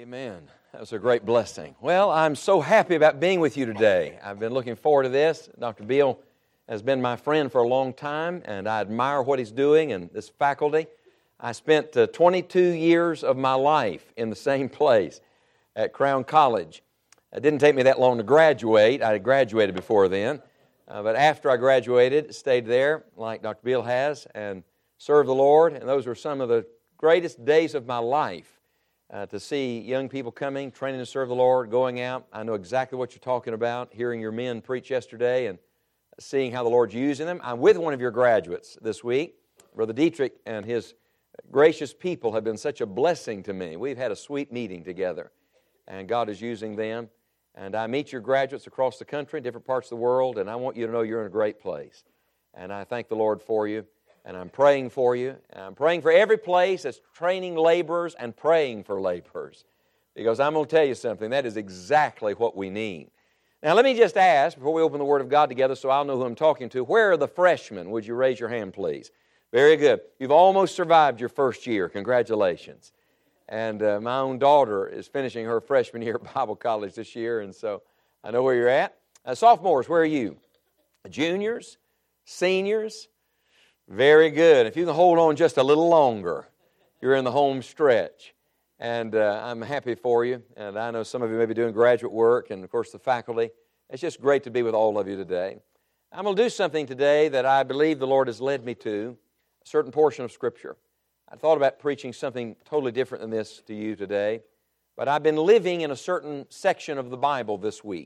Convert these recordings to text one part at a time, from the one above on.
Amen. That was a great blessing. Well, I'm so happy about being with you today. I've been looking forward to this. Dr. Beal has been my friend for a long time, and I admire what he's doing and this faculty. I spent 22 years of my life in the same place at Crown College. It didn't take me that long to graduate. I had graduated before then. But after I graduated, stayed there, like Dr. Beal has, and served the Lord. And those were some of the greatest days of my life. To see young people coming, training to serve the Lord, going out. I know exactly what you're talking about, hearing your men preach yesterday and seeing how the Lord's using them. I'm with one of your graduates this week. Brother Dietrich and his gracious people have been such a blessing to me. We've had a sweet meeting together, and God is using them. And I meet your graduates across the country, different parts of the world, and I want you to know you're in a great place. And I thank the Lord for you. And I'm praying for you. And I'm praying for every place that's training laborers and praying for laborers. Because I'm going to tell you something, that is exactly what we need. Now let me just ask, before we open the Word of God together so I'll know who I'm talking to, where are the freshmen? Would you raise your hand, please? Very good. You've almost survived your first year. Congratulations. And my own daughter is finishing her freshman year at Bible College this year, and so I know where you're at. Sophomores, where are you? Juniors? Seniors? Very good. If you can hold on just a little longer, you're in the home stretch. And I'm happy for you. And I know some of you may be doing graduate work and, of course, the faculty. It's just great to be with all of you today. I'm going to do something today that I believe the Lord has led me to, a certain portion of Scripture. I thought about preaching something totally different than this to you today, but I've been living in a certain section of the Bible this week.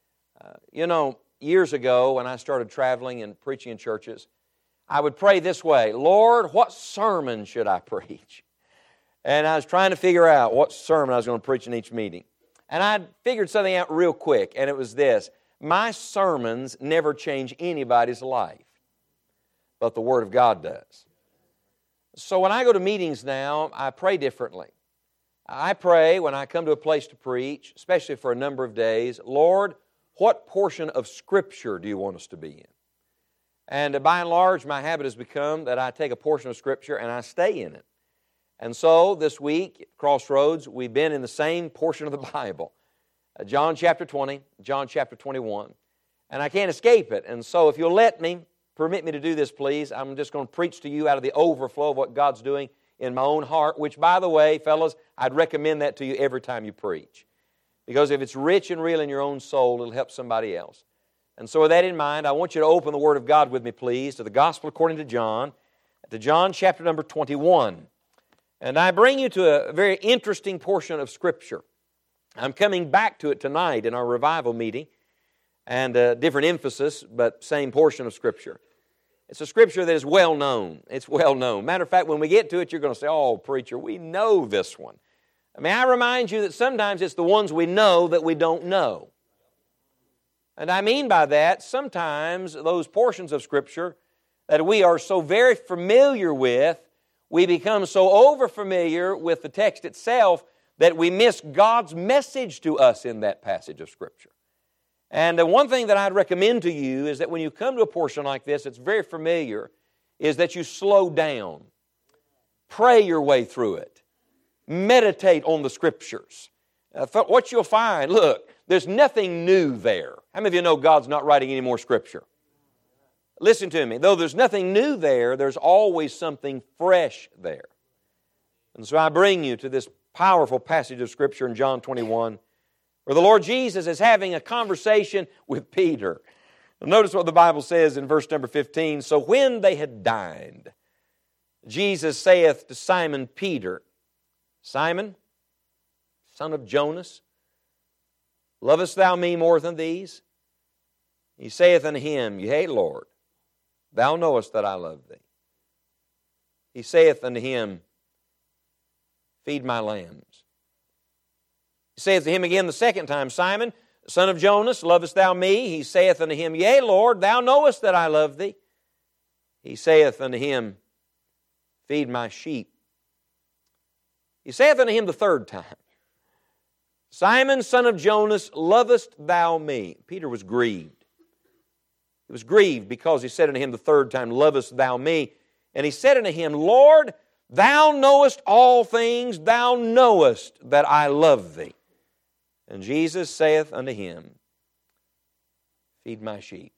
Years ago when I started traveling and preaching in churches, I would pray this way, Lord, what sermon should I preach? And I was trying to figure out what sermon I was going to preach in each meeting. And I figured something out real quick, and it was this. My sermons never change anybody's life, but the Word of God does. So when I go to meetings now, I pray differently. I pray when I come to a place to preach, especially for a number of days, Lord, what portion of Scripture do you want us to be in? And by and large, my habit has become that I take a portion of Scripture and I stay in it. And so this week at Crossroads, we've been in the same portion of the Bible. John chapter 20, John chapter 21. And I can't escape it. And so if you'll permit me to do this, please. I'm just going to preach to you out of the overflow of what God's doing in my own heart, which, by the way, fellas, I'd recommend that to you every time you preach. Because if it's rich and real in your own soul, it'll help somebody else. And so with that in mind, I want you to open the Word of God with me, please, to the Gospel according to John chapter number 21. And I bring you to a very interesting portion of Scripture. I'm coming back to it tonight in our revival meeting, and different emphasis, but same portion of Scripture. It's a Scripture that is well known. It's well known. Matter of fact, when we get to it, you're going to say, oh, preacher, we know this one. May I remind you that sometimes it's the ones we know that we don't know. And I mean by that, sometimes those portions of Scripture that we are so very familiar with, we become so over-familiar with the text itself that we miss God's message to us in that passage of Scripture. And the one thing that I'd recommend to you is that when you come to a portion like this, it's very familiar, is that you slow down. Pray your way through it. Meditate on the Scriptures. What you'll find, look, there's nothing new there. How many of you know God's not writing any more Scripture? Listen to me. Though there's nothing new there, there's always something fresh there. And so I bring you to this powerful passage of Scripture in John 21, where the Lord Jesus is having a conversation with Peter. Notice what the Bible says in verse number 15. So when they had dined, Jesus saith to Simon Peter, Simon, son of Jonas, lovest thou me more than these? He saith unto him, Yea, Lord, thou knowest that I love thee. He saith unto him, Feed my lambs. He saith to him again the second time, Simon, son of Jonas, lovest thou me? He saith unto him, Yea, Lord, thou knowest that I love thee. He saith unto him, Feed my sheep. He saith unto him the third time, Simon, son of Jonas, lovest thou me? Peter was grieved. He was grieved because he said unto him the third time, Lovest thou me? And he said unto him, Lord, Thou knowest all things, Thou knowest that I love Thee. And Jesus saith unto him, Feed my sheep.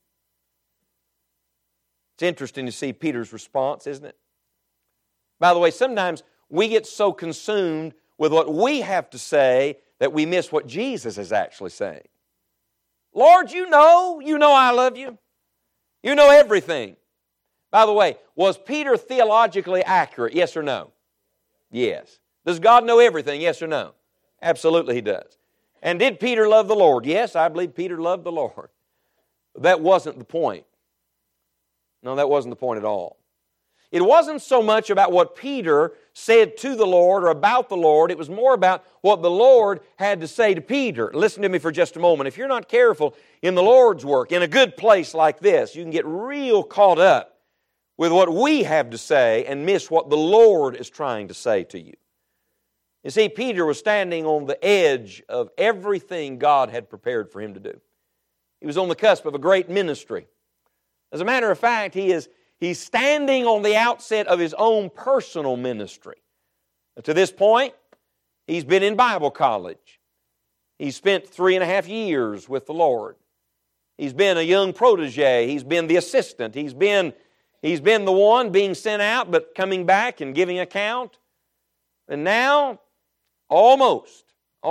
It's interesting to see Peter's response, isn't it? By the way, sometimes we get so consumed with what we have to say that we miss what Jesus is actually saying. Lord, you know I love you. You know everything. By the way, was Peter theologically accurate? Yes or no? Yes. Does God know everything? Yes or no? Absolutely He does. And did Peter love the Lord? Yes, I believe Peter loved the Lord. But that wasn't the point. No, that wasn't the point at all. It wasn't so much about what Peter said to the Lord or about the Lord. It was more about what the Lord had to say to Peter. Listen to me for just a moment. If you're not careful in the Lord's work, in a good place like this, you can get real caught up with what we have to say and miss what the Lord is trying to say to you. You see, Peter was standing on the edge of everything God had prepared for him to do. He was on the cusp of a great ministry. As a matter of fact, he's standing on the outset of his own personal ministry. To this point, he's been in Bible college. He's spent 3.5 years with the Lord. He's been a young protege. He's been the assistant. He's been the one being sent out but coming back and giving account. And now, almost,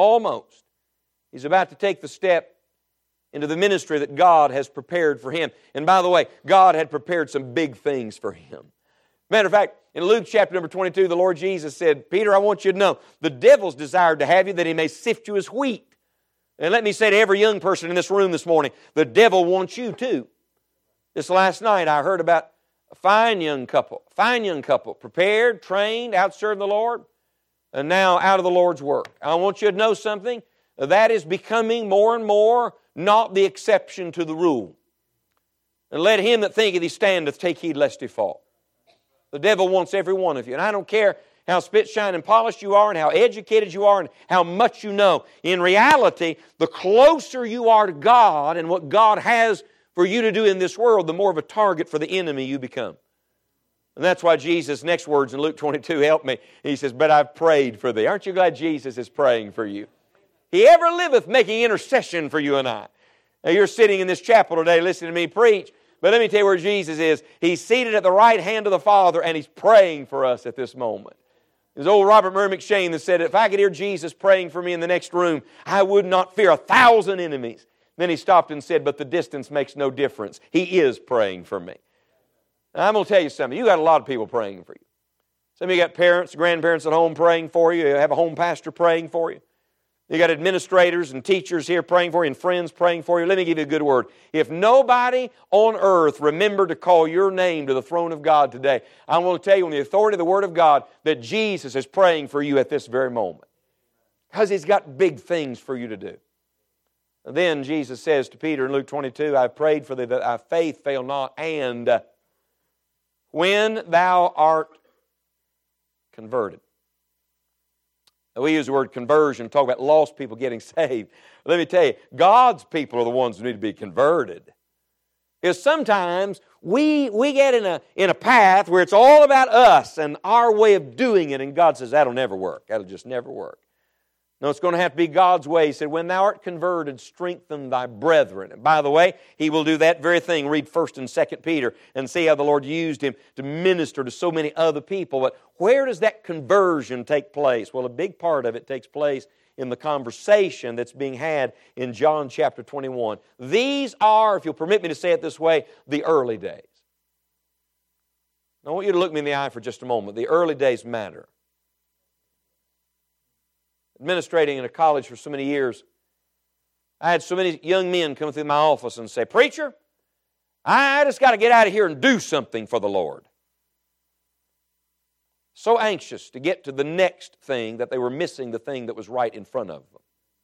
he's about to take the step into the ministry that God has prepared for him. And by the way, God had prepared some big things for him. Matter of fact, in Luke chapter number 22, the Lord Jesus said, Peter, I want you to know, the devil's desired to have you that he may sift you as wheat. And let me say to every young person in this room this morning, the devil wants you too. This last night I heard about a fine young couple, prepared, trained, out serving the Lord, and now out of the Lord's work. I want you to know something, that is becoming more and more not the exception to the rule. And let him that thinketh he standeth take heed lest he fall. The devil wants every one of you. And I don't care how spit, shine, and polished you are and how educated you are and how much you know. In reality, the closer you are to God and what God has for you to do in this world, the more of a target for the enemy you become. And that's why Jesus' next words in Luke 22 help me. He says, but I've prayed for thee. Aren't you glad Jesus is praying for you? He ever liveth making intercession for you and I. Now you're sitting in this chapel today listening to me preach, but let me tell you where Jesus is. He's seated at the right hand of the Father and He's praying for us at this moment. There's old Robert Murray McShane that said, if I could hear Jesus praying for me in the next room, I would not fear 1,000 enemies. Then he stopped and said, but the distance makes no difference. He is praying for me. Now, I'm going to tell you something. You got a lot of people praying for you. Some of you got parents, grandparents at home praying for you. You have a home pastor praying for you. You got administrators and teachers here praying for you and friends praying for you. Let me give you a good word. If nobody on earth remembered to call your name to the throne of God today, I want to tell you on the authority of the Word of God that Jesus is praying for you at this very moment. Because He's got big things for you to do. And then Jesus says to Peter in Luke 22, I prayed for thee that thy faith fail not, and when thou art converted. Now, we use the word conversion to talk about lost people getting saved. Let me tell you, God's people are the ones who need to be converted. Because sometimes we get in a path where it's all about us and our way of doing it, and God says, that'll never work. That'll just never work. No, it's going to have to be God's way. He said, when thou art converted, strengthen thy brethren. And by the way, He will do that very thing. Read 1 and 2 Peter and see how the Lord used him to minister to so many other people. But where does that conversion take place? Well, a big part of it takes place in the conversation that's being had in John chapter 21. These are, if you'll permit me to say it this way, the early days. Now, I want you to look me in the eye for just a moment. The early days matter. Administrating in a college for so many years, I had so many young men come through my office and say, preacher, I just got to get out of here and do something for the Lord. So anxious to get to the next thing that they were missing the thing that was right in front of them.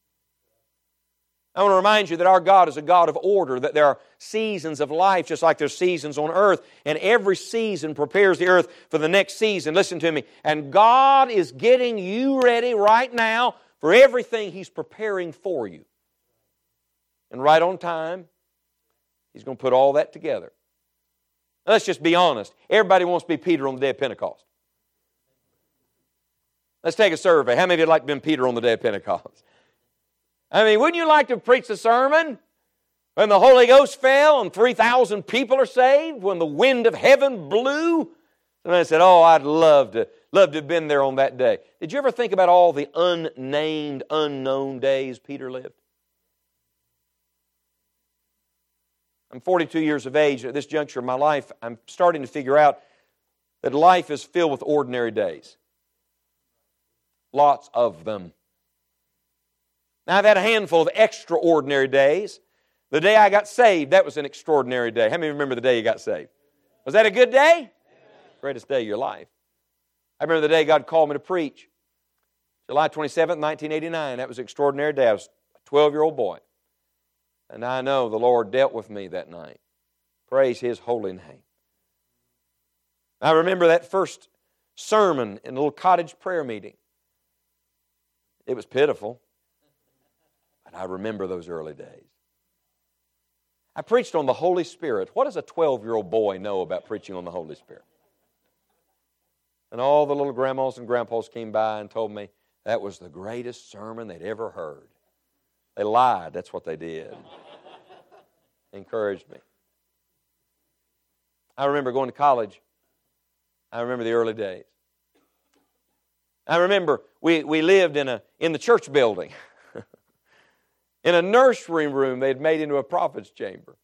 I want to remind you that our God is a God of order, that there are seasons of life just like there's seasons on earth, and every season prepares the earth for the next season. Listen to me. And God is getting you ready right now for everything He's preparing for you. And right on time, He's going to put all that together. Now, let's just be honest. Everybody wants to be Peter on the day of Pentecost. Let's take a survey. How many of you would like to be Peter on the day of Pentecost? I mean, wouldn't you like to preach the sermon when the Holy Ghost fell and 3,000 people are saved, when the wind of heaven blew? And I said, oh, I'd love to have been there on that day. Did you ever think about all the unnamed, unknown days Peter lived? I'm 42 years of age. At this juncture of my life, I'm starting to figure out that life is filled with ordinary days. Lots of them. Now, I've had a handful of extraordinary days. The day I got saved, that was an extraordinary day. How many remember the day you got saved? Was that a good day? Greatest day of your life. I remember the day God called me to preach. July 27th, 1989. That was an extraordinary day. I was a 12-year-old boy. And I know the Lord dealt with me that night. Praise His holy name. I remember that first sermon in a little cottage prayer meeting. It was pitiful. But I remember those early days. I preached on the Holy Spirit. What does a 12-year-old boy know about preaching on the Holy Spirit? And all the little grandmas and grandpas came by and told me that was the greatest sermon they'd ever heard. They lied. That's what they did. Encouraged me. I remember going to college. I remember the early days. I remember we lived in the church building. In a nursery room they'd made into a prophet's chamber.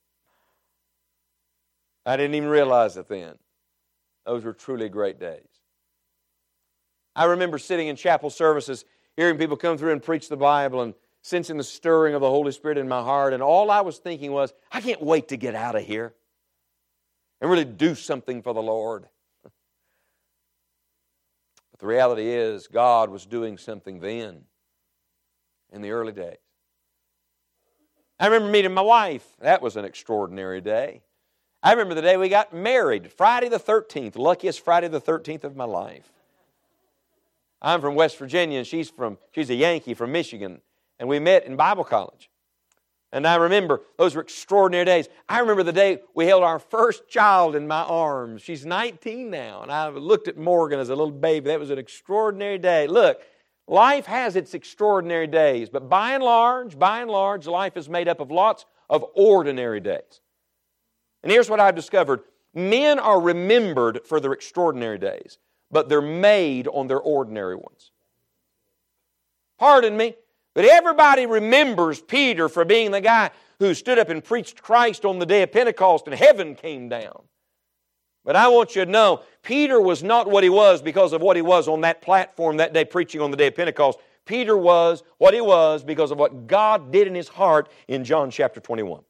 I didn't even realize it then. Those were truly great days. I remember sitting in chapel services, hearing people come through and preach the Bible and sensing the stirring of the Holy Spirit in my heart. And all I was thinking was, I can't wait to get out of here and really do something for the Lord. But the reality is, God was doing something then in the early days. I remember meeting my wife. That was an extraordinary day. I remember the day we got married, Friday the 13th, luckiest Friday the 13th of my life. I'm from West Virginia, and she's a Yankee from Michigan, and we met in Bible college. And I remember those were extraordinary days. I remember the day we held our first child in my arms. She's 19 now, and I looked at Morgan as a little baby. That was an extraordinary day. Look, life has its extraordinary days, but by and large, life is made up of lots of ordinary days. And here's what I've discovered. Men are remembered for their extraordinary days, but they're made on their ordinary ones. Pardon me, but everybody remembers Peter for being the guy who stood up and preached Christ on the day of Pentecost and heaven came down. But I want you to know, Peter was not what he was because of what he was on that platform that day preaching on the day of Pentecost. Peter was what he was because of what God did in his heart in John chapter 21.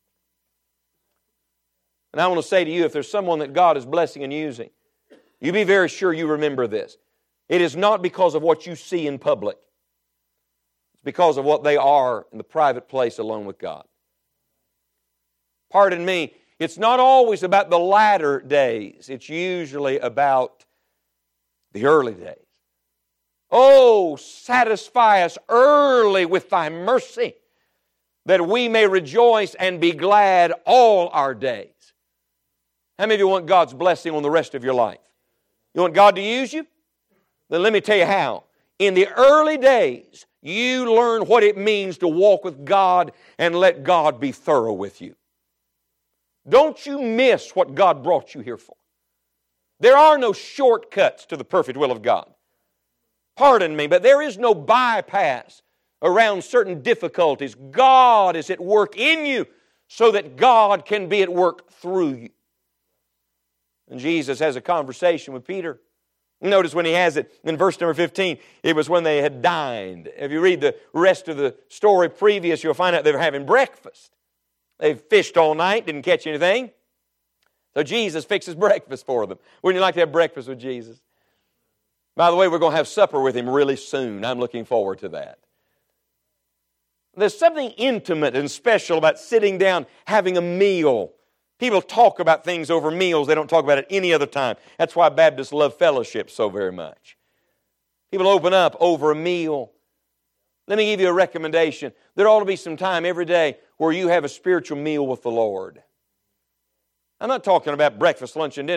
And I want to say to you, if there's someone that God is blessing and using, you be very sure you remember this. It is not because of what you see in public. It's because of what they are in the private place alone with God. Pardon me, it's not always about the latter days. It's usually about the early days. Oh, satisfy us early with Thy mercy, that we may rejoice and be glad all our days. How many of you want God's blessing on the rest of your life? You want God to use you? Then let me tell you how. In the early days, you learn what it means to walk with God and let God be thorough with you. Don't you miss what God brought you here for. There are no shortcuts to the perfect will of God. Pardon me, but there is no bypass around certain difficulties. God is at work in you so that God can be at work through you. And Jesus has a conversation with Peter. Notice when he has it in verse number 15, it was when they had dined. If you read the rest of the story previous, you'll find out they were having breakfast. They fished all night, didn't catch anything. So Jesus fixes breakfast for them. Wouldn't you like to have breakfast with Jesus? By the way, we're going to have supper with Him really soon. I'm looking forward to that. There's something intimate and special about sitting down, having a meal. People talk about things over meals. They don't talk about it any other time. That's why Baptists love fellowship so very much. People open up over a meal. Let me give you a recommendation. There ought to be some time every day where you have a spiritual meal with the Lord. I'm not talking about breakfast, lunch, and dinner.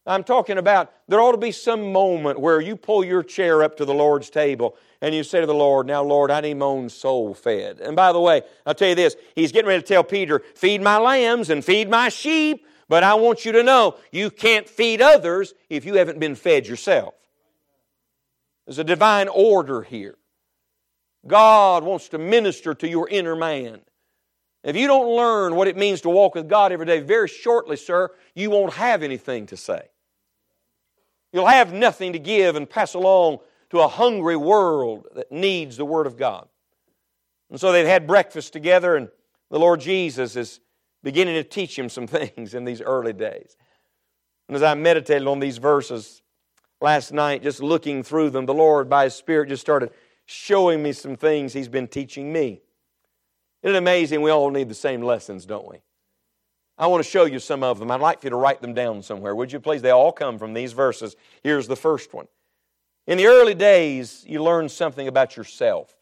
I'm talking about there ought to be some moment where you pull your chair up to the Lord's table and you say to the Lord, now Lord, I need my own soul fed. And by the way, I'll tell you this, He's getting ready to tell Peter, feed my lambs and feed my sheep, but I want you to know you can't feed others if you haven't been fed yourself. There's a divine order here. God wants to minister to your inner man. If you don't learn what it means to walk with God every day, very shortly, sir, you won't have anything to say. You'll have nothing to give and pass along to a hungry world that needs the Word of God. And so they've had breakfast together, and the Lord Jesus is beginning to teach him some things in these early days. And as I meditated on these verses last night, just looking through them, the Lord, by His Spirit, just started showing me some things He's been teaching me. Isn't it amazing we all need the same lessons, don't we? I want to show you some of them. I'd like for you to write them down somewhere. Would you please? They all come from these verses. Here's the first one. In the early days, you learn something about yourself.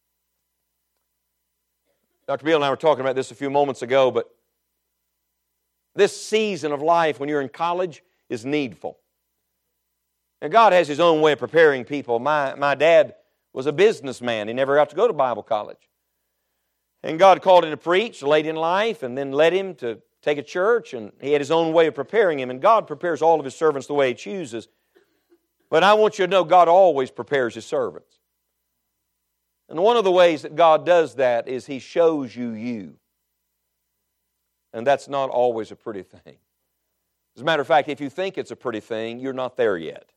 Dr. Beal and I were talking about this a few moments ago, but this season of life when you're in college is needful. And God has His own way of preparing people. My dad was a businessman. He never got to go to Bible college. And God called him to preach late in life and then led him to take a church, and He had His own way of preparing him. And God prepares all of His servants the way He chooses. But I want you to know God always prepares His servants. And one of the ways that God does that is He shows you you. And that's not always a pretty thing. As a matter of fact, if you think it's a pretty thing, you're not there yet.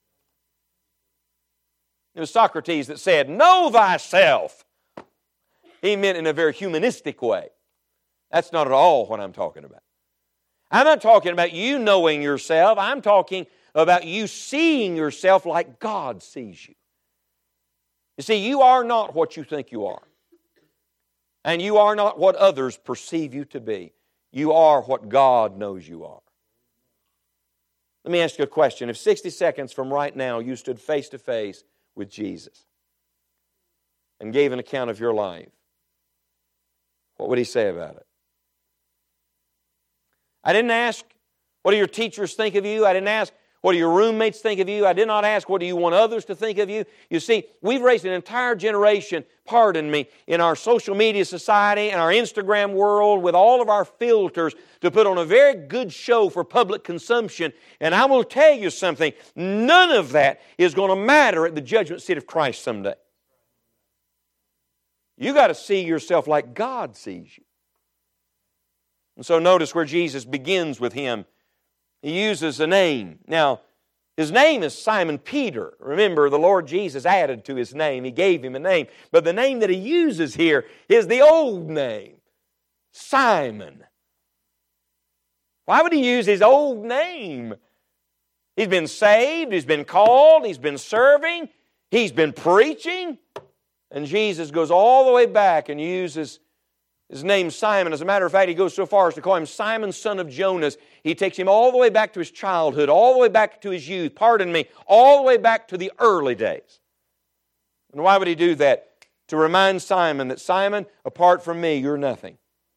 It was Socrates that said, know thyself. He meant in a very humanistic way. That's not at all what I'm talking about. I'm not talking about you knowing yourself. I'm talking about you seeing yourself like God sees you. You see, you are not what you think you are. And you are not what others perceive you to be. You are what God knows you are. Let me ask you a question. If 60 seconds from right now you stood face to face with Jesus and gave an account of your life, what would He say about it? I didn't ask, what do your teachers think of you? I didn't ask, what do your roommates think of you? I did not ask, what do you want others to think of you? You see, we've raised an entire generation, pardon me, in our social media society and our Instagram world with all of our filters to put on a very good show for public consumption. And I will tell you something, none of that is going to matter at the judgment seat of Christ someday. You got to see yourself like God sees you. And so notice where Jesus begins with him. He uses a name. Now, his name is Simon Peter. Remember, the Lord Jesus added to his name. He gave him a name. But the name that he uses here is the old name, Simon. Why would he use his old name? He's been saved, he's been called, he's been serving, he's been preaching. And Jesus goes all the way back and uses his name Simon. As a matter of fact, he goes so far as to call him Simon, son of Jonas. He takes him all the way back to his childhood, all the way back to his youth, all the way back to the early days. And why would he do that? To remind Simon that, Simon, apart from me, you're nothing.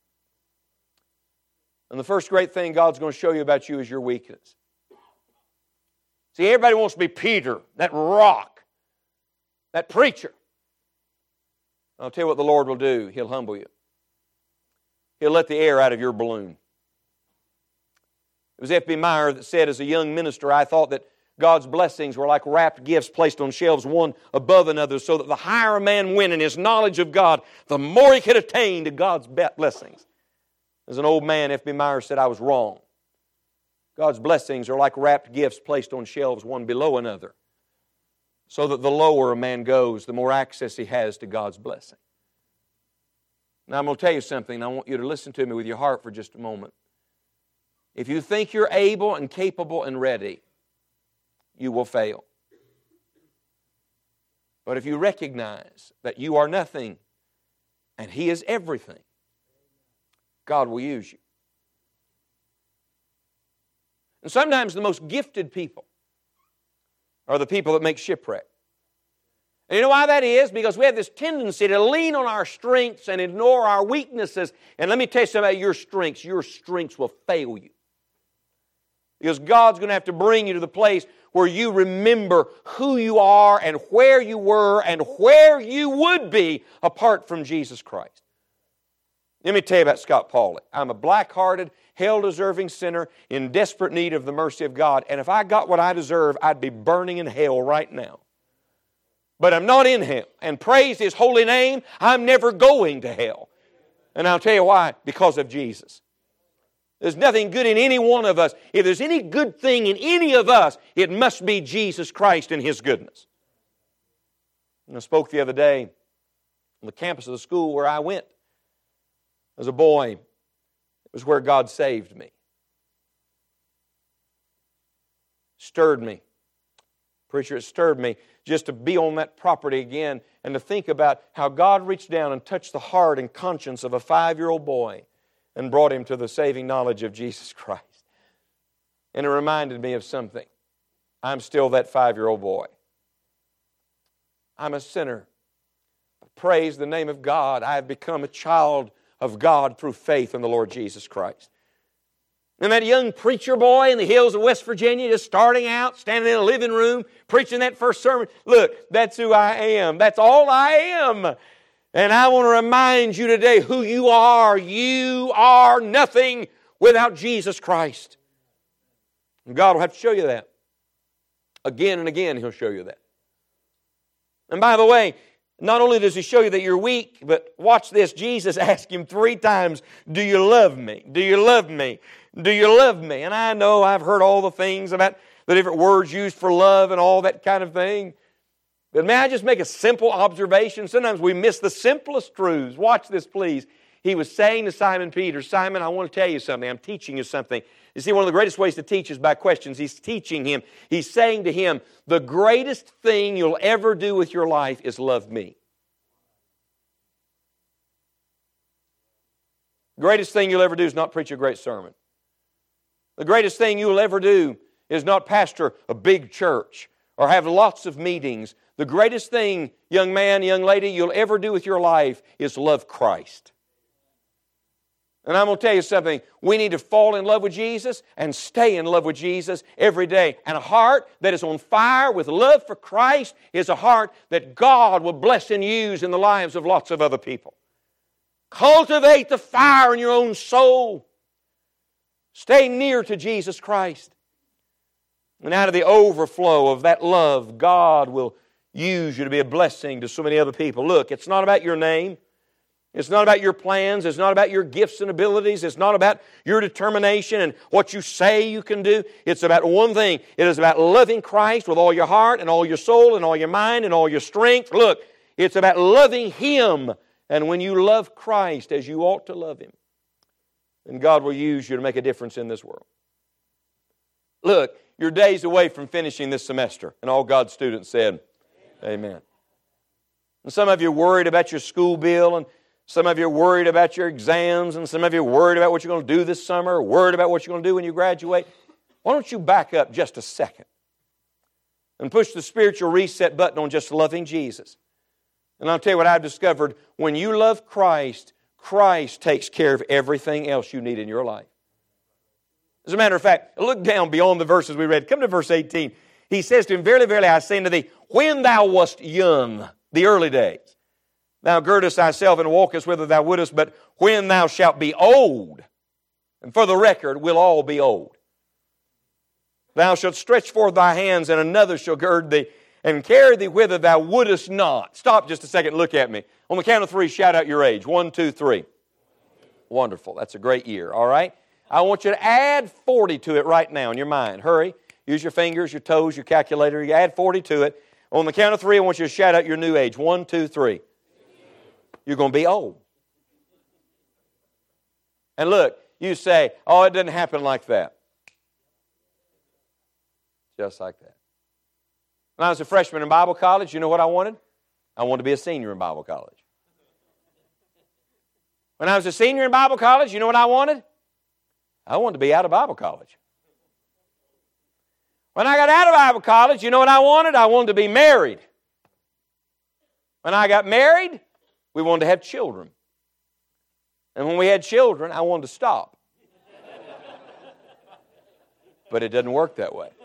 And the first great thing God's going to show you about you is your weakness. See, everybody wants to be Peter, that rock, that preacher. I'll tell you what the Lord will do. He'll humble you. He'll let the air out of your balloon. It was F.B. Meyer that said, as a young minister, I thought that God's blessings were like wrapped gifts placed on shelves one above another, so that the higher a man went in his knowledge of God, the more he could attain to God's blessings. As an old man, F.B. Meyer said, I was wrong. God's blessings are like wrapped gifts placed on shelves one below another, so that the lower a man goes, the more access he has to God's blessing. Now I'm going to tell you something, and I want you to listen to me with your heart for just a moment. If you think you're able and capable and ready, you will fail. But if you recognize that you are nothing and He is everything, God will use you. And sometimes the most gifted people are the people that make shipwreck. And you know why that is? Because we have this tendency to lean on our strengths and ignore our weaknesses. And let me tell you something about your strengths. Your strengths will fail you. Because God's going to have to bring you to the place where you remember who you are and where you were and where you would be apart from Jesus Christ. Let me tell you about Scott Pauley. I'm a black-hearted, hell-deserving sinner in desperate need of the mercy of God. And if I got what I deserve, I'd be burning in hell right now. But I'm not in hell. And praise His holy name, I'm never going to hell. And I'll tell you why. Because of Jesus. There's nothing good in any one of us. If there's any good thing in any of us, it must be Jesus Christ and His goodness. And I spoke the other day on the campus of the school where I went as a boy. It was where God saved me. Stirred me. Preacher, it stirred me just to be on that property again and to think about how God reached down and touched the heart and conscience of a 5-year-old boy and brought him to the saving knowledge of Jesus Christ. And it reminded me of something. I'm still that 5-year-old boy. I'm a sinner. Praise the name of God. I have become a child of God through faith in the Lord Jesus Christ. And that young preacher boy in the hills of West Virginia just starting out, standing in a living room, preaching that first sermon. Look, that's who I am. That's all I am. And I want to remind you today who you are. You are nothing without Jesus Christ. And God will have to show you that. Again and again He'll show you that. And by the way, not only does He show you that you're weak, but watch this. Jesus asked Him 3 times, do you love me? Do you love me? Do you love me? And I know I've heard all the things about the different words used for love and all that kind of thing. But may I just make a simple observation? Sometimes we miss the simplest truths. Watch this, please. He was saying to Simon Peter, Simon, I want to tell you something. I'm teaching you something. You see, one of the greatest ways to teach is by questions. He's teaching him. He's saying to him, the greatest thing you'll ever do with your life is love me. The greatest thing you'll ever do is not preach a great sermon. The greatest thing you'll ever do is not pastor a big church or have lots of meetings. The greatest thing, young man, young lady, you'll ever do with your life is love Christ. And I'm going to tell you something. We need to fall in love with Jesus and stay in love with Jesus every day. And a heart that is on fire with love for Christ is a heart that God will bless and use in the lives of lots of other people. Cultivate the fire in your own soul. Stay near to Jesus Christ. And out of the overflow of that love, God will use you to be a blessing to so many other people. Look, it's not about your name. It's not about your plans. It's not about your gifts and abilities. It's not about your determination and what you say you can do. It's about one thing. It is about loving Christ with all your heart and all your soul and all your mind and all your strength. Look, it's about loving Him. And when you love Christ as you ought to love Him, then God will use you to make a difference in this world. Look, you're days away from finishing this semester. And all God's students said, Amen. And some of you are worried about your school bill, and some of you are worried about your exams, and some of you are worried about what you're going to do this summer, or worried about what you're going to do when you graduate. Why don't you back up just a second and push the spiritual reset button on just loving Jesus? And I'll tell you what I've discovered. When you love Christ, Christ takes care of everything else you need in your life. As a matter of fact, look down beyond the verses we read. Come to verse 18. He says to him, Verily, verily, I say unto thee, when thou wast young, the early days, thou girdest thyself and walkest whither thou wouldest, but when thou shalt be old, and for the record, we'll all be old, thou shalt stretch forth thy hands, and another shall gird thee, and carry thee whither thou wouldest not. Stop just a second and look at me. On the count of 3, shout out your age. 1, 2, 3. Wonderful. That's a great year, all right? I want you to add 40 to it right now in your mind. Hurry. Use your fingers, your toes, your calculator. You add 40 to it. On the count of 3, I want you to shout out your new age. 1, 2, 3. You're going to be old. And look, you say, oh, it doesn't happen like that. Just like that. When I was a freshman in Bible college, you know what I wanted? I wanted to be a senior in Bible college. When I was a senior in Bible college, you know what I wanted? I wanted to be out of Bible college. When I got out of Bible college, you know what I wanted? I wanted to be married. When I got married, we wanted to have children. And when we had children, I wanted to stop. But it doesn't work that way.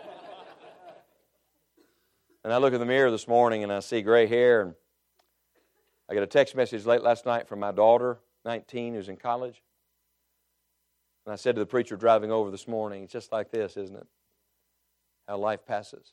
And I look in the mirror this morning and I see gray hair. And I got a text message late last night from my daughter, 19, who's in college. And I said to the preacher driving over this morning, it's just like this, isn't it? How life passes.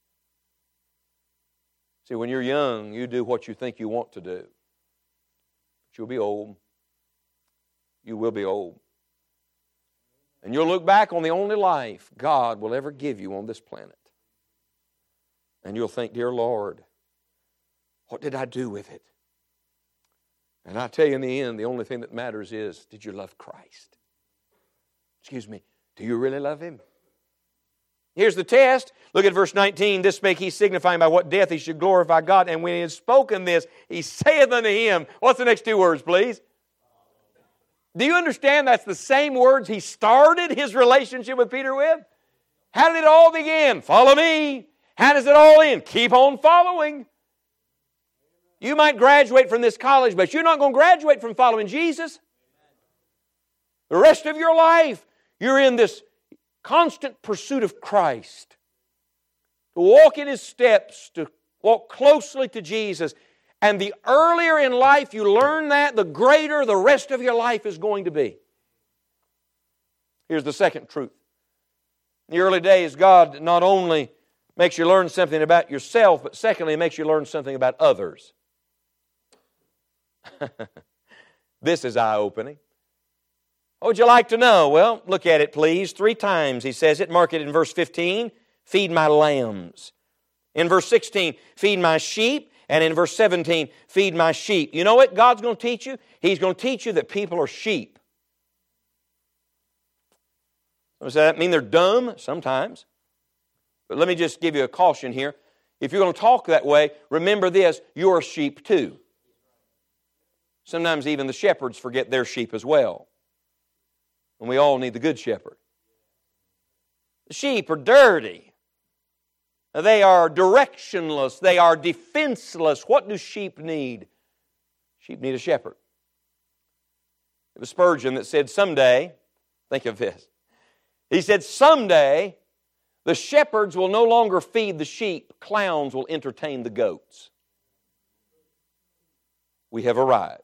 See, when you're young, you do what you think you want to do. But you'll be old. You will be old. And you'll look back on the only life God will ever give you on this planet. And you'll think, dear Lord, what did I do with it? And I tell you in the end, the only thing that matters is, did you love Christ? Excuse me, do you really love Him? Here's the test. Look at verse 19. This spake he, signifying by what death he should glorify God. And when he had spoken this, he saith unto him, what's the next two words, please? Do you understand that's the same words he started his relationship with Peter with? How did it all begin? Follow me. How does it all end? Keep on following. You might graduate from this college, but you're not going to graduate from following Jesus. The rest of your life, you're in this constant pursuit of Christ. To walk in His steps, to walk closely to Jesus. And the earlier in life you learn that, the greater the rest of your life is going to be. Here's the second truth. In the early days, God not only makes you learn something about yourself, but secondly, it makes you learn something about others. This is eye-opening. What would you like to know? Well, look at it, please. 3 times He says it. Mark it in verse 15. Feed my lambs. In verse 16, feed my sheep. And in verse 17, feed my sheep. You know what God's going to teach you? He's going to teach you that people are sheep. Does that mean they're dumb? Sometimes. But let me just give you a caution here. If you're going to talk that way, remember this, you're a sheep too. Sometimes even the shepherds forget their sheep as well. And we all need the good shepherd. The sheep are dirty. They are directionless. They are defenseless. What do sheep need? Sheep need a shepherd. It was Spurgeon that said someday, think of this. He said someday the shepherds will no longer feed the sheep. Clowns will entertain the goats. We have arrived.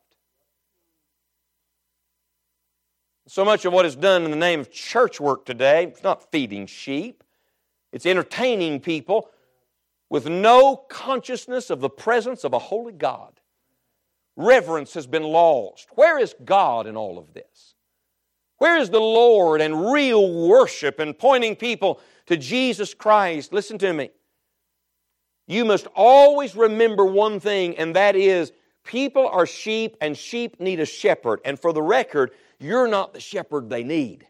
So much of what is done in the name of church work today, it's not feeding sheep. It's entertaining people with no consciousness of the presence of a holy God. Reverence has been lost. Where is God in all of this? Where is the Lord and real worship and pointing people to Jesus Christ? Listen to me. You must always remember one thing, and that is people are sheep and sheep need a shepherd. And for the record, you're not the shepherd they need.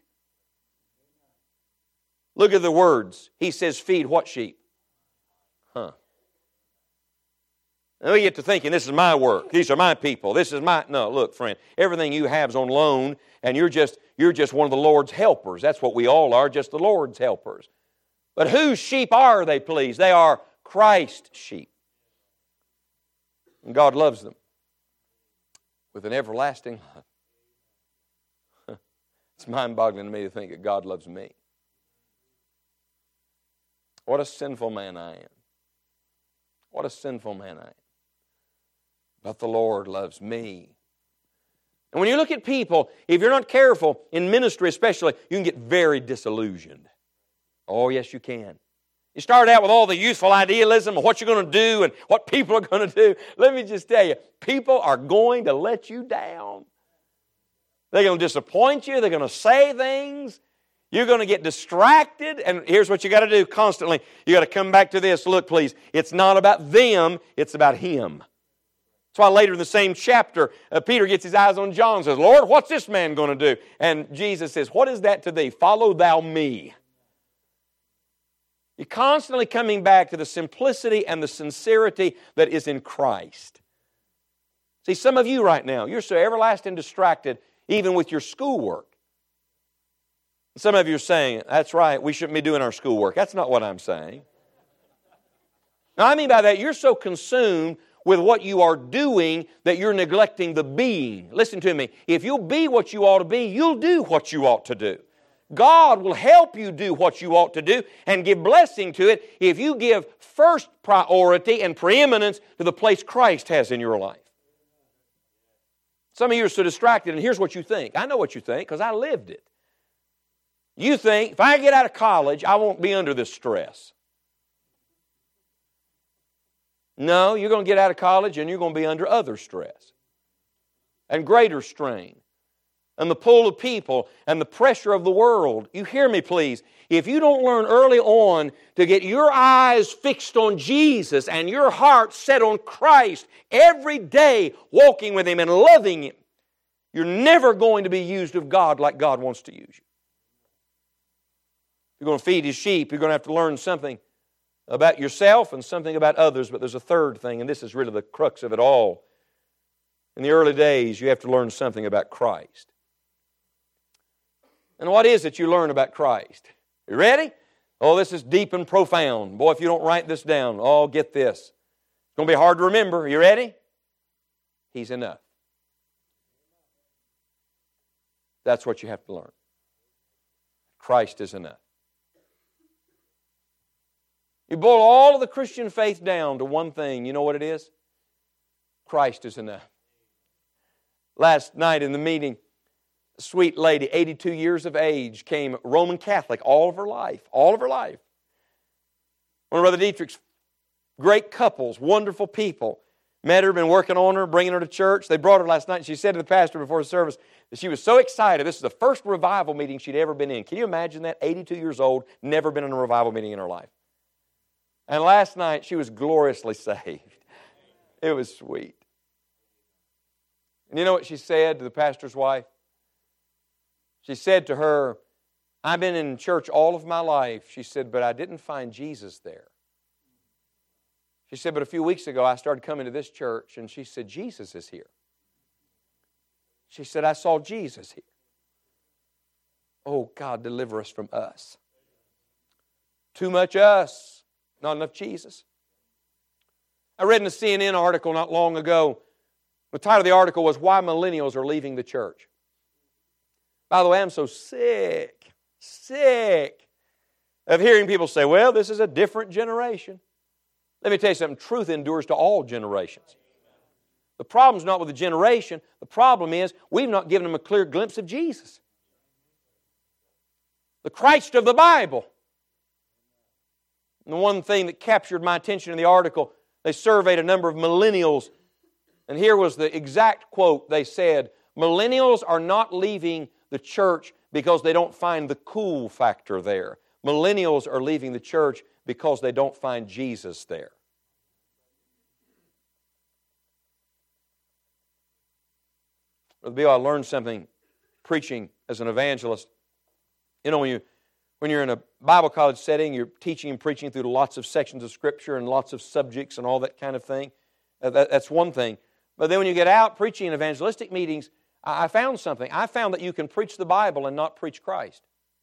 Look at the words. He says, feed what sheep? Now we get to thinking, this is my work. These are my people. This is my... No, look, friend. Everything you have is on loan, and you're just one of the Lord's helpers. That's what we all are, just the Lord's helpers. But whose sheep are they, please? They are Christ's sheep. And God loves them with an everlasting love. It's mind-boggling to me to think that God loves me. What a sinful man I am. What a sinful man I am. But the Lord loves me. And when you look at people, if you're not careful, in ministry especially, you can get very disillusioned. Oh, yes, you can. You start out with all the youthful idealism of what you're going to do and what people are going to do. Let me just tell you, people are going to let you down. They're going to disappoint you. They're going to say things. You're going to get distracted. And here's what you got to do constantly. You got to come back to this. Look, please. It's not about them. It's about Him. That's why later in the same chapter, Peter gets his eyes on John and says, Lord, what's this man going to do? And Jesus says, what is that to thee? Follow thou me. You're constantly coming back to the simplicity and the sincerity that is in Christ. See, some of you right now, you're so everlasting distracted even with your schoolwork. Some of you are saying, that's right, we shouldn't be doing our schoolwork. That's not what I'm saying. Now, I mean by that, you're so consumed with what you are doing that you're neglecting the being. Listen to me. If you'll be what you ought to be, you'll do what you ought to do. God will help you do what you ought to do and give blessing to it if you give first priority and preeminence to the place Christ has in your life. Some of you are so distracted, and here's what you think. I know what you think because I lived it. You think, if I get out of college, I won't be under this stress. No, you're going to get out of college and you're going to be under other stress and greater strain and the pull of people and the pressure of the world. You hear me, please. If you don't learn early on to get your eyes fixed on Jesus and your heart set on Christ every day, walking with Him and loving Him, you're never going to be used of God like God wants to use you. If you're going to feed His sheep, you're going to have to learn something about yourself and something about others, but there's a third thing, and this is really the crux of it all. In the early days, you have to learn something about Christ. And what is it you learn about Christ? You ready? Oh, this is deep and profound. Boy, if you don't write this down, oh, get this. It's going to be hard to remember. You ready? He's enough. That's what you have to learn. Christ is enough. You boil all of the Christian faith down to one thing. You know what it is? Christ is enough. Last night in the meeting, a sweet lady, 82 years of age, came Roman Catholic all of her life. All of her life. One of Brother Dietrich's great couples, wonderful people, met her, been working on her, bringing her to church. They brought her last night, and she said to the pastor before the service that she was so excited. This is the first revival meeting she'd ever been in. Can you imagine that? 82 years old, never been in a revival meeting in her life. And last night, she was gloriously saved. It was sweet. And you know what she said to the pastor's wife? She said to her, I've been in church all of my life. She said, but I didn't find Jesus there. She said, but a few weeks ago, I started coming to this church, and she said, Jesus is here. She said, I saw Jesus here. Oh, God, deliver us from us. Too much us. Not enough Jesus. I read in a CNN article not long ago. The title of the article was Why Millennials Are Leaving the Church. By the way, I'm so sick of hearing people say, well, this is a different generation. Let me tell you something. Truth endures to all generations. The problem's not with the generation. The problem is we've not given them a clear glimpse of Jesus. The Christ of the Bible. And the one thing that captured my attention in the article, they surveyed a number of millennials. And here was the exact quote. They said, millennials are not leaving the church because they don't find the cool factor there. Millennials are leaving the church because they don't find Jesus there. Brother Bill, I learned something preaching as an evangelist. You know, when you're in a Bible college setting, you're teaching and preaching through lots of sections of Scripture and lots of subjects and all that kind of thing. That's one thing. But then when you get out preaching in evangelistic meetings, I found something. I found that you can preach the Bible and not preach Christ.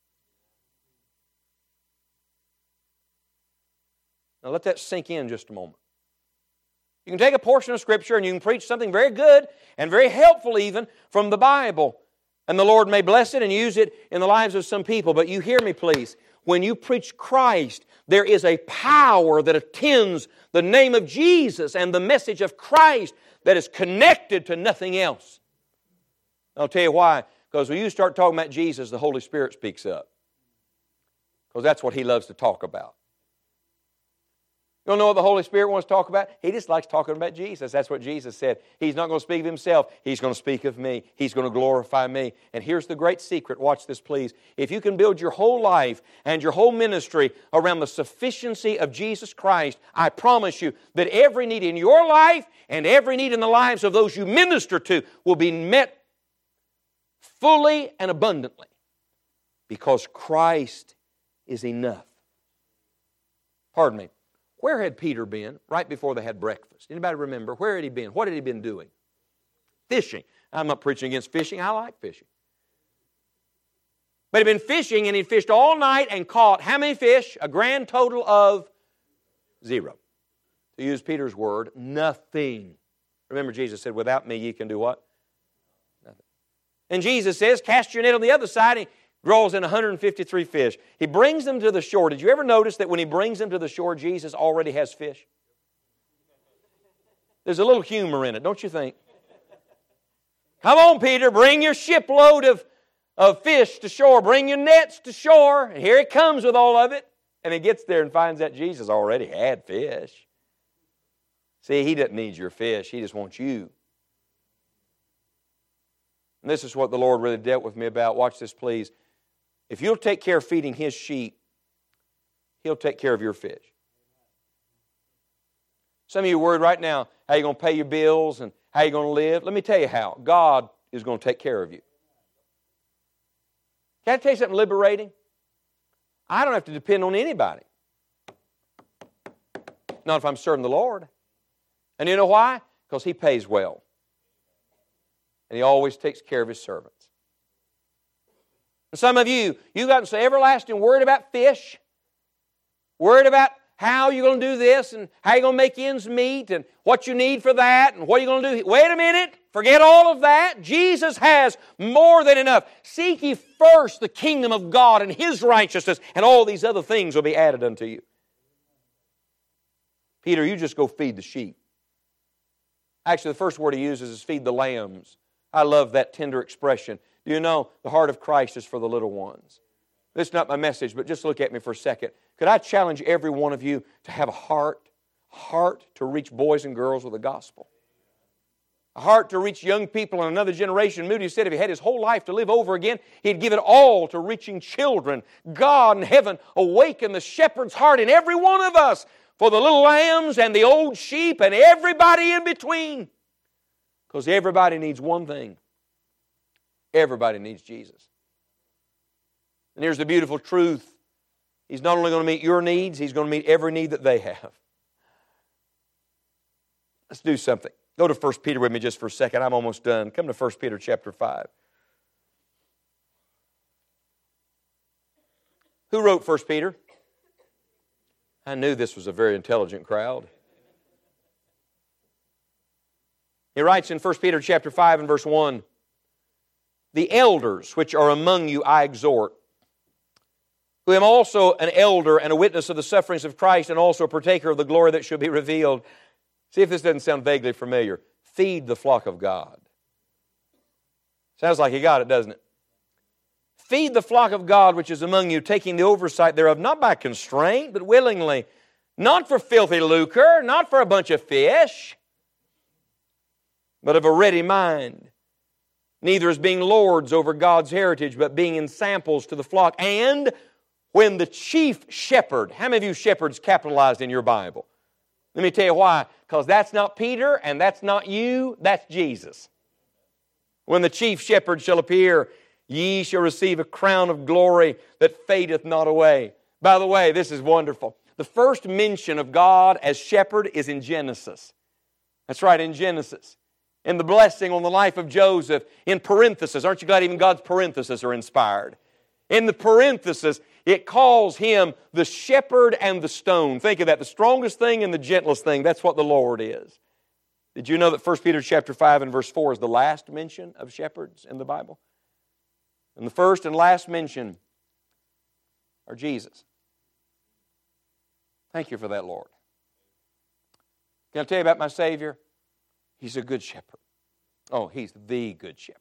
Now let that sink in just a moment. You can take a portion of Scripture and you can preach something very good and very helpful even from the Bible. And the Lord may bless it and use it in the lives of some people. But you hear me, please. When you preach Christ, there is a power that attends the name of Jesus and the message of Christ that is connected to nothing else. I'll tell you why. Because when you start talking about Jesus, the Holy Spirit speaks up. Because that's what He loves to talk about. You don't know what the Holy Spirit wants to talk about? He just likes talking about Jesus. That's what Jesus said. He's not going to speak of Himself. He's going to speak of me. He's going to glorify me. And here's the great secret. Watch this, please. If you can build your whole life and your whole ministry around the sufficiency of Jesus Christ, I promise you that every need in your life and every need in the lives of those you minister to will be met fully and abundantly because Christ is enough. Pardon me. Where had Peter been right before they had breakfast? Anybody remember? Where had he been? What had he been doing? Fishing. I'm not preaching against fishing. I like fishing. But he'd been fishing and he'd fished all night and caught how many fish? A grand total of 0. To use Peter's word, nothing. Remember Jesus said, without me ye can do what? Nothing. And Jesus says, cast your net on the other side. And Draws in 153 fish. He brings them to the shore. Did you ever notice that when He brings them to the shore, Jesus already has fish? There's a little humor in it, don't you think? Come on, Peter, bring your shipload of fish to shore. Bring your nets to shore. And here He comes with all of it. And He gets there and finds that Jesus already had fish. See, He doesn't need your fish. He just wants you. And this is what the Lord really dealt with me about. Watch this, please. If you'll take care of feeding His sheep, He'll take care of your fish. Some of you are worried right now how you're going to pay your bills and how you're going to live. Let me tell you how. God is going to take care of you. Can I tell you something liberating? I don't have to depend on anybody. Not if I'm serving the Lord. And you know why? Because He pays well. And He always takes care of His servants. And some of you, you've gotten so everlasting worried about fish, worried about how you're going to do this and how you're going to make ends meet and what you need for that and what you're going to do. Wait a minute. Forget all of that. Jesus has more than enough. Seek ye first the kingdom of God and His righteousness, and all these other things will be added unto you. Peter, you just go feed the sheep. Actually, the first word he uses is feed the lambs. I love that tender expression. Do you know the heart of Christ is for the little ones? This is not my message, but just look at me for a second. Could I challenge every one of you to have a heart to reach boys and girls with the gospel? A heart to reach young people in another generation. Moody said if he had his whole life to live over again, he'd give it all to reaching children. God in heaven awaken the shepherd's heart in every one of us for the little lambs and the old sheep and everybody in between. Because everybody needs one thing. Everybody needs Jesus. And here's the beautiful truth. He's not only going to meet your needs, He's going to meet every need that they have. Let's do something. Go to 1 Peter with me just for a second. I'm almost done. Come to 1 Peter chapter 5. Who wrote 1 Peter? I knew this was a very intelligent crowd. He writes in 1 Peter chapter 5 and verse 1, "The elders which are among you I exhort, who am also an elder and a witness of the sufferings of Christ and also a partaker of the glory that shall be revealed." See if this doesn't sound vaguely familiar. Feed the flock of God. Sounds like you got it, doesn't it? Feed the flock of God which is among you, taking the oversight thereof, not by constraint, but willingly, not for filthy lucre, not for a bunch of fish, but of a ready mind, neither as being lords over God's heritage, but being ensamples to the flock. And when the chief shepherd, how many of you shepherds capitalized in your Bible? Let me tell you why. Because that's not Peter and that's not you, that's Jesus. When the chief shepherd shall appear, ye shall receive a crown of glory that fadeth not away. By the way, this is wonderful. The first mention of God as shepherd is in Genesis. That's right, in Genesis. In the blessing on the life of Joseph, in parenthesis. Aren't you glad even God's parentheses are inspired? In the parenthesis, it calls Him the shepherd and the stone. Think of that. The strongest thing and the gentlest thing. That's what the Lord is. Did you know that 1 Peter chapter 5 and verse 4 is the last mention of shepherds in the Bible? And the first and last mention are Jesus. Thank you for that, Lord. Can I tell you about my Savior? He's a good shepherd. Oh, He's the good shepherd.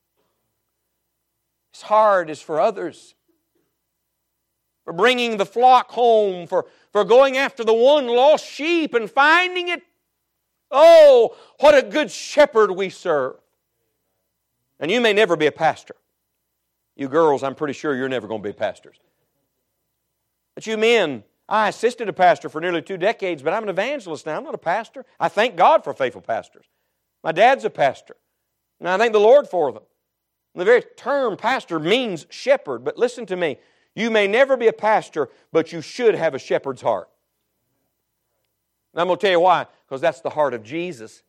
His heart is for others. For bringing the flock home. For going after the one lost sheep and finding it. Oh, what a good shepherd we serve. And you may never be a pastor. You girls, I'm pretty sure you're never going to be pastors. But you men, I assisted a pastor for nearly 2 decades, but I'm an evangelist now. I'm not a pastor. I thank God for faithful pastors. My dad's a pastor, and I thank the Lord for them. The very term pastor means shepherd, but listen to me. You may never be a pastor, but you should have a shepherd's heart. And I'm going to tell you why, because that's the heart of Jesus.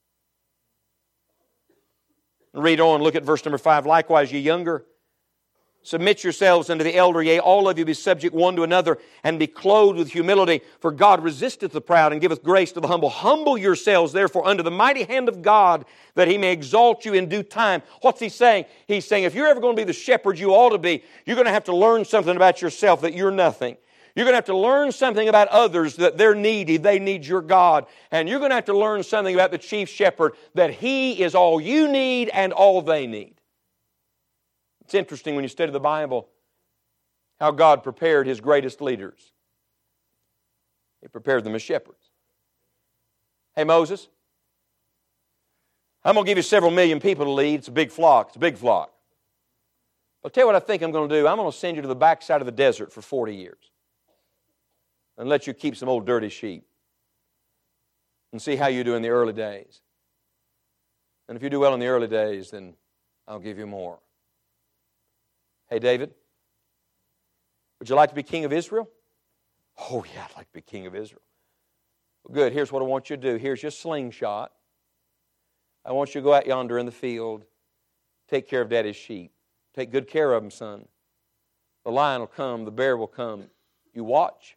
Read on, look at verse number 5. "Likewise, ye younger, Submit yourselves unto the elder, yea, all of you be subject one to another, and be clothed with humility. For God resisteth the proud, and giveth grace to the humble. Humble yourselves, therefore, under the mighty hand of God, that He may exalt you in due time. What's He saying? He's saying, if you're ever going to be the shepherd you ought to be, you're going to have to learn something about yourself, that you're nothing. You're going to have to learn something about others, that they're needy, they need your God. And you're going to have to learn something about the chief shepherd, that He is all you need and all they need. It's interesting when you study the Bible how God prepared His greatest leaders. He prepared them as shepherds. Hey, Moses, I'm going to give you several million people to lead. It's a big flock. It's a big flock. I'll tell you what I think I'm going to do. I'm going to send you to the backside of the desert for 40 years and let you keep some old dirty sheep and see how you do in the early days. And if you do well in the early days, then I'll give you more. Hey, David, would you like to be king of Israel? Oh, yeah, I'd like to be king of Israel. Well, good. Here's what I want you to do. Here's your slingshot. I want you to go out yonder in the field, take care of Daddy's sheep. Take good care of them, son. The lion will come, the bear will come. You watch.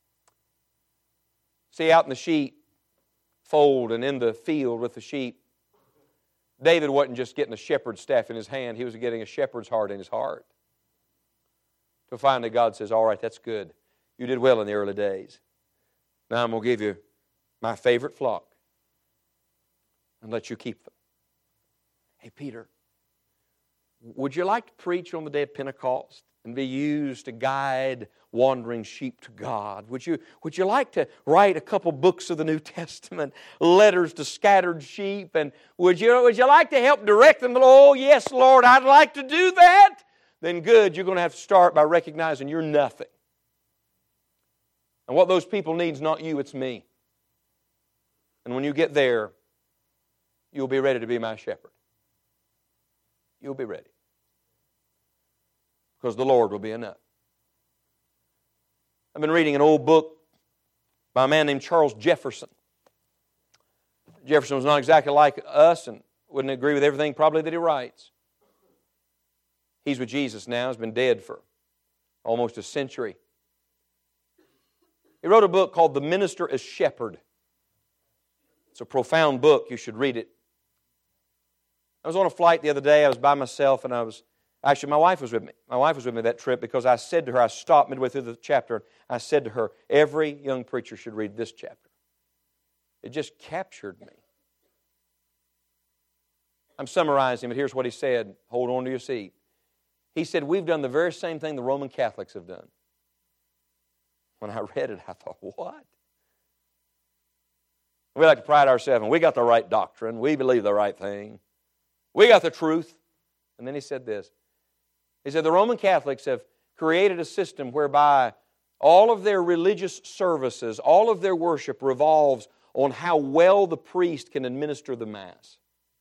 See, out in the sheep fold and in the field with the sheep, David wasn't just getting a shepherd's staff in his hand. He was getting a shepherd's heart in his heart. So finally God says, all right, that's good. You did well in the early days. Now I'm going to give you my favorite flock and let you keep them. Hey, Peter, would you like to preach on the day of Pentecost and be used to guide wandering sheep to God? Would you like to write a couple books of the New Testament, letters to scattered sheep? And would you like to help direct them? Oh, yes, Lord, I'd like to do that. Then good, you're going to have to start by recognizing you're nothing. And what those people need is not you, it's me. And when you get there, you'll be ready to be my shepherd. You'll be ready. Because the Lord will be enough. I've been reading an old book by a man named Charles Jefferson. Jefferson was not exactly like us and wouldn't agree with everything probably that he writes. He's with Jesus now. He's been dead for almost a century. He wrote a book called The Minister as Shepherd. It's a profound book. You should read it. I was on a flight the other day. I was by myself, and actually, my wife was with me. My wife was with me that trip because I said to her, I stopped midway through the chapter, and I said to her, every young preacher should read this chapter. It just captured me. I'm summarizing, but here's what he said. Hold on to your seat. He said, we've done the very same thing the Roman Catholics have done. When I read it, I thought, what? We like to pride ourselves, and we got the right doctrine. We believe the right thing. We got the truth. And then he said this. He said, the Roman Catholics have created a system whereby all of their religious services, all of their worship revolves on how well the priest can administer the Mass.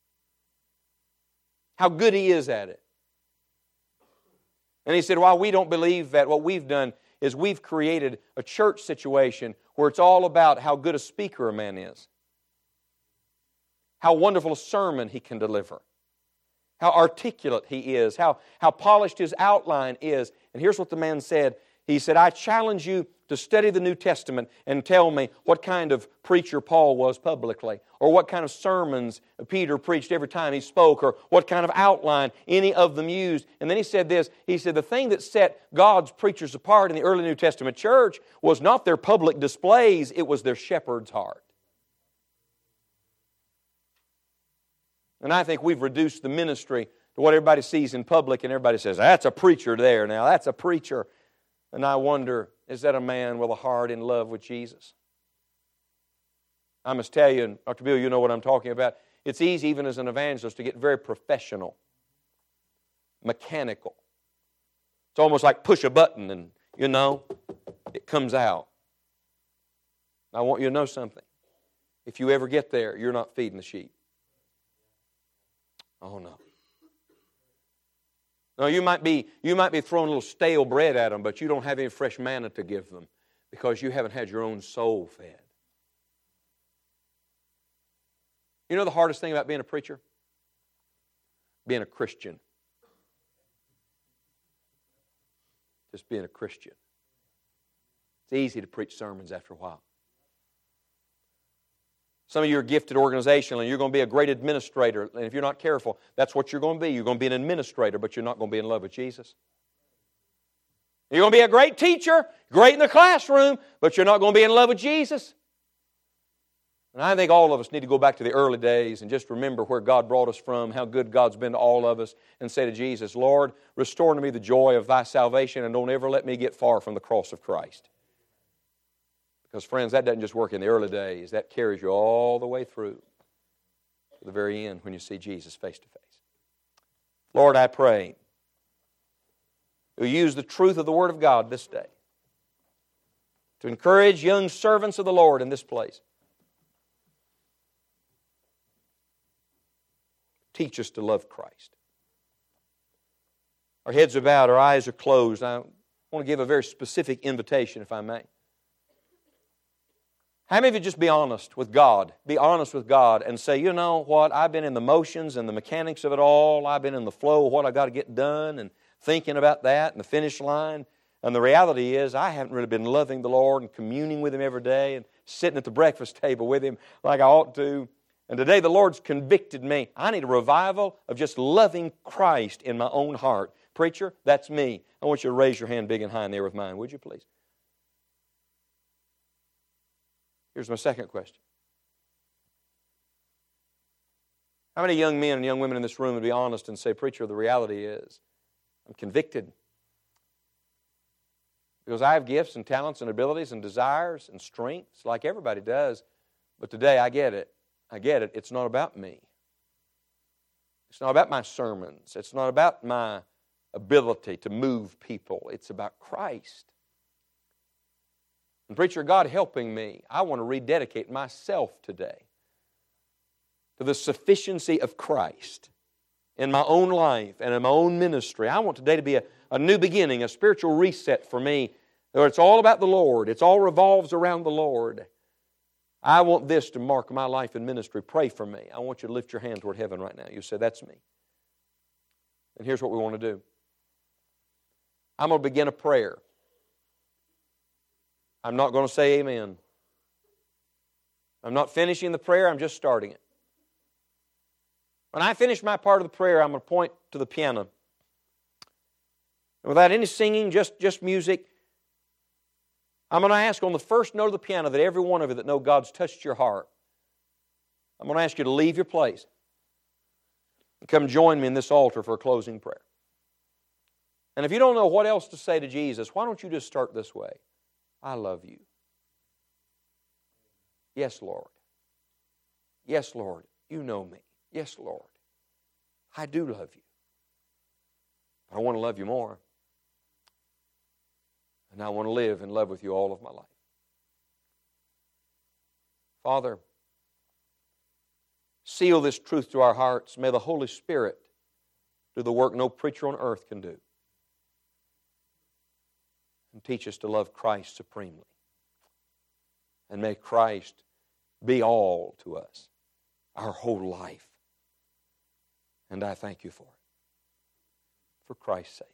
How good he is at it. And he said, while we don't believe that, what we've done is we've created a church situation where it's all about how good a speaker a man is. How wonderful a sermon he can deliver. How articulate he is. How polished his outline is. And here's what the man said. He said, I challenge you to study the New Testament and tell me what kind of preacher Paul was publicly, or what kind of sermons Peter preached every time he spoke, or what kind of outline any of them used. And then he said this, he said, the thing that set God's preachers apart in the early New Testament church was not their public displays, it was their shepherd's heart. And I think we've reduced the ministry to what everybody sees in public, and everybody says, that's a preacher there now, that's a preacher. And I wonder, is that a man with a heart in love with Jesus? I must tell you, and Dr. Bill, you know what I'm talking about. It's easy, even as an evangelist, to get very professional, mechanical. It's almost like push a button and, it comes out. I want you to know something. If you ever get there, you're not feeding the sheep. Oh, no. No, you might be throwing a little stale bread at them, but you don't have any fresh manna to give them because you haven't had your own soul fed. You know the hardest thing about being a preacher? Being a Christian. just being a Christian. It's easy to preach sermons after a while. Some of you are gifted organizationally. You're going to be a great administrator. And if you're not careful, that's what you're going to be. You're going to be an administrator, but you're not going to be in love with Jesus. You're going to be a great teacher, great in the classroom, but you're not going to be in love with Jesus. And I think all of us need to go back to the early days and just remember where God brought us from, how good God's been to all of us, and say to Jesus, Lord, restore to me the joy of Thy salvation and don't ever let me get far from the cross of Christ. Because, friends, that doesn't just work in the early days. That carries you all the way through to the very end when you see Jesus face to face. Lord, I pray You'll use the truth of the Word of God this day to encourage young servants of the Lord in this place. Teach us to love Christ. Our heads are bowed, our eyes are closed. I want to give a very specific invitation, if I may. How many of you just be honest with God? Be honest with God and say, you know what, I've been in the motions and the mechanics of it all. I've been in the flow of what I've got to get done and thinking about that and the finish line. And the reality is I haven't really been loving the Lord and communing with Him every day and sitting at the breakfast table with Him like I ought to. And today the Lord's convicted me. I need a revival of just loving Christ in my own heart. Preacher, that's me. I want you to raise your hand big and high in there with mine, would you please? Here's my second question. How many young men and young women in this room would be honest and say, Preacher, the reality is I'm convicted because I have gifts and talents and abilities and desires and strengths like everybody does, but today I get it. I get it. It's not about me. It's not about my sermons. It's not about my ability to move people. It's about Christ. And preacher, God helping me, I want to rededicate myself today to the sufficiency of Christ in my own life and in my own ministry. I want today to be a new beginning, a spiritual reset for me, where it's all about the Lord. It all revolves around the Lord. I want this to mark my life and ministry. Pray for me. I want you to lift your hand toward heaven right now. You say, that's me. And here's what we want to do. I'm going to begin a prayer. I'm not going to say amen. I'm not finishing the prayer, I'm just starting it. When I finish my part of the prayer, I'm going to point to the piano. And without any singing, just music, I'm going to ask on the first note of the piano that every one of you that know God's touched your heart, I'm going to ask you to leave your place and come join me in this altar for a closing prayer. And if you don't know what else to say to Jesus, why don't you just start this way? I love you. Yes, Lord. Yes, Lord. You know me. Yes, Lord. I do love you. But I want to love you more. And I want to live in love with you all of my life. Father, seal this truth to our hearts. May the Holy Spirit do the work no preacher on earth can do. And teach us to love Christ supremely. And may Christ be all to us, our whole life. And I thank you for it. For Christ's sake.